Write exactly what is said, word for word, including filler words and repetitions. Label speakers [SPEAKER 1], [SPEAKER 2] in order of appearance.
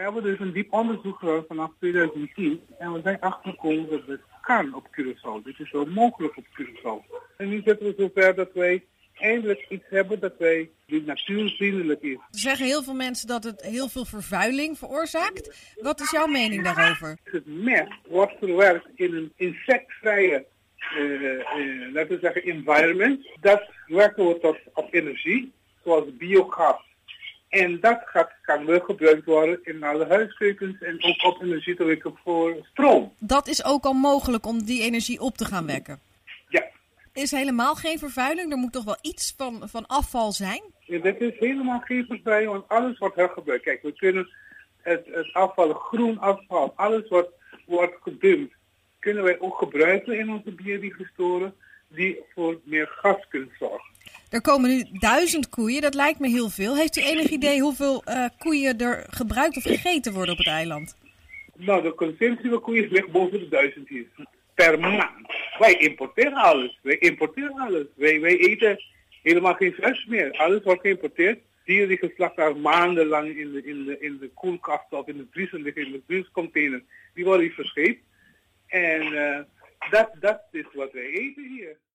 [SPEAKER 1] hebben dus een diep onderzoek gedaan vanaf tweeduizend tien en we zijn achtergekomen dat het kan op Curaçao. Dit is wel mogelijk op Curaçao. En nu zitten we zover dat wij eindelijk iets hebben dat wij die natuurvriendelijk is.
[SPEAKER 2] Er zeggen heel veel mensen dat het heel veel vervuiling veroorzaakt. Wat is jouw mening daarover?
[SPEAKER 1] Het mest wordt verwerkt in een insectvrije, uh, uh, laten we zeggen, environment. Dat werken we tot op energie, zoals biogas. En dat gaat, kan weer gebruikt worden in alle huiskeukens en ook op energie te wekken voor stroom.
[SPEAKER 2] Dat is ook al mogelijk om die energie op te gaan wekken?
[SPEAKER 1] Ja.
[SPEAKER 2] Er is helemaal geen vervuiling? Er moet toch wel iets van, van afval zijn?
[SPEAKER 1] Ja, dit is helemaal geen vervuiling, want alles wordt hergebruikt. Kijk, we kunnen het, het afval, groen afval, alles wat wordt gedumpt, kunnen wij ook gebruiken in onze biodigestoren die voor meer gas kunnen zorgen.
[SPEAKER 2] Er komen nu duizend koeien, dat lijkt me heel veel. Heeft u enig idee hoeveel uh, koeien er gebruikt of gegeten worden op het eiland?
[SPEAKER 1] Nou, de consumptie van koeien ligt boven de duizend hier. Per maand. Wij importeren alles. Wij importeren alles. Wij, wij eten helemaal geen vlees meer. Alles wordt geïmporteerd. Dieren die geslacht zijn maandenlang in de, in de, in de koelkast of in de vriezer liggen, in de vriescontainer, die worden hier verscheept. En uh, dat, dat is wat wij eten hier.